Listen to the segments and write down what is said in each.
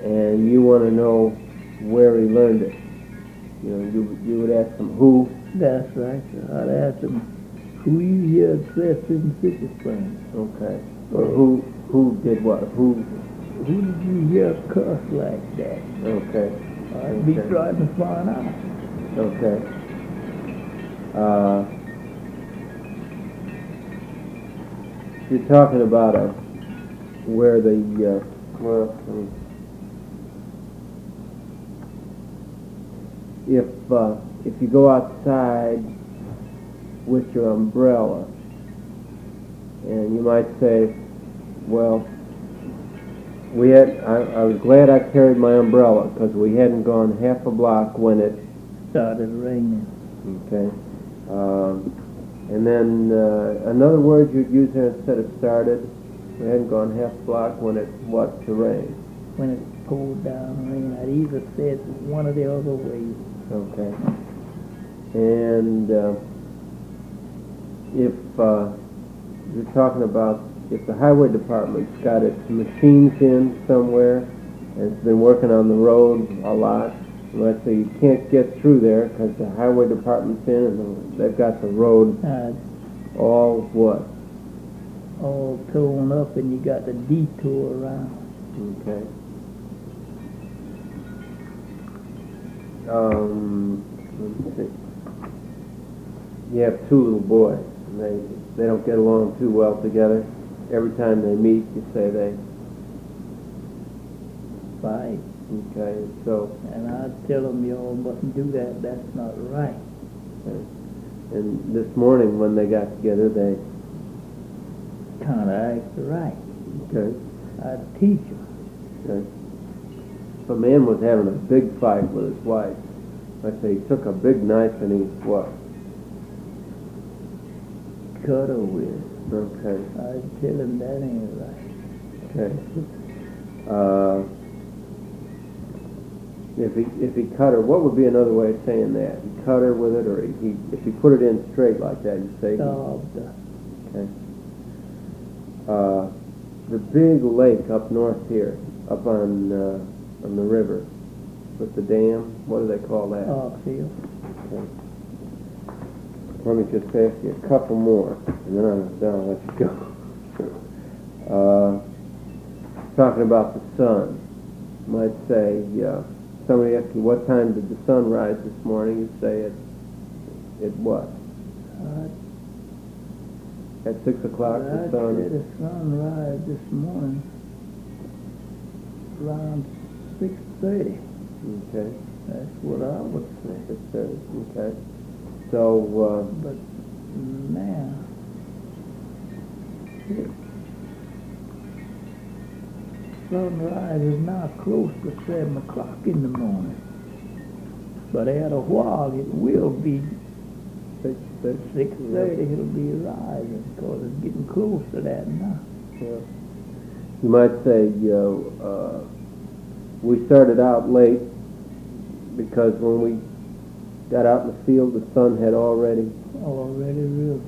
and you want to know where he learned it. You know, you would ask him who. That's right, sir. I'd ask him, who you hear dressed in City Springs? Okay. Or who did what? Who did you hear cuss like that? Okay. I'd be trying to find out. Okay. You're talking about where the if you go outside with your umbrella, and you might say, well, I was glad I carried my umbrella because we hadn't gone half a block when it started raining. Okay. And then another word you'd use there instead of started, we hadn't gone half a block when it to rain. When it poured down rain, I'd either said one or the other way. Okay. And if you're talking about if the highway department's got its machines in somewhere and it's been working on the road a lot, let's say you can't get through there because the highway department's in and they've got the road all what? All torn up and you got the detour around. Okay. Let's see. You have two little boys and they don't get along too well together. Every time they meet, you say they fight. Okay, so... And I tell them, y'all mustn't do that. That's not right. Okay. And this morning when they got together, they... kind of act right. Okay. I'd teach them. Okay. If a man was having a big fight with his wife, let's say he took a big knife and he, what? Cut her with. Okay. I'd tell him that ain't right. Okay. If he cut her, what would be another way of saying that? He cut her with it, or if he put it in straight like that, you say? Starved her. Okay. The big lake up north here, up on the river, with the dam, what do they call that? Ox Hill. Okay. Let me just ask you a couple more, and then I'll let you go. Talking about the sun, you might say, somebody asks you, what time did the sun rise this morning? You say it what? At 6 o'clock, the sun... I said the sun rise this morning around 6:30. Okay. That's what I would say. 6:30, okay. So, but now, sunrise is now close to 7 o'clock in the morning. But at a while it will be 6:30. It'll be rising because it's getting close to that now. Yeah. You might say, we started out late because when we got out in the field, the sun had already risen.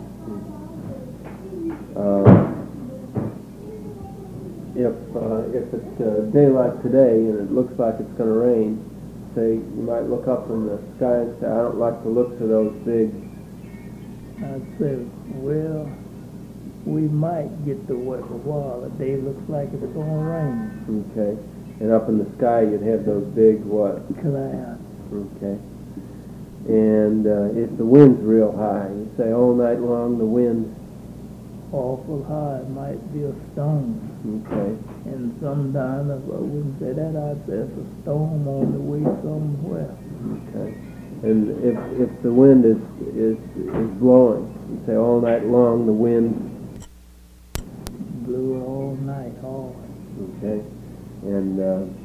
If it's a day like today and it looks like it's going to rain, say you might look up in the sky and say, I don't like the looks of those big. I'd say, well, we might get to work a while. The day looks like it's going to rain. Okay. And up in the sky you'd have those big what? Clouds. Okay. And if the wind's real high, you say all night long the wind awful high, it might be a storm. Okay. And sometimes if I wouldn't say that, I'd say it's a storm on the way somewhere. Okay. And if the wind is blowing, you say all night long the wind blew all night hard. Okay. And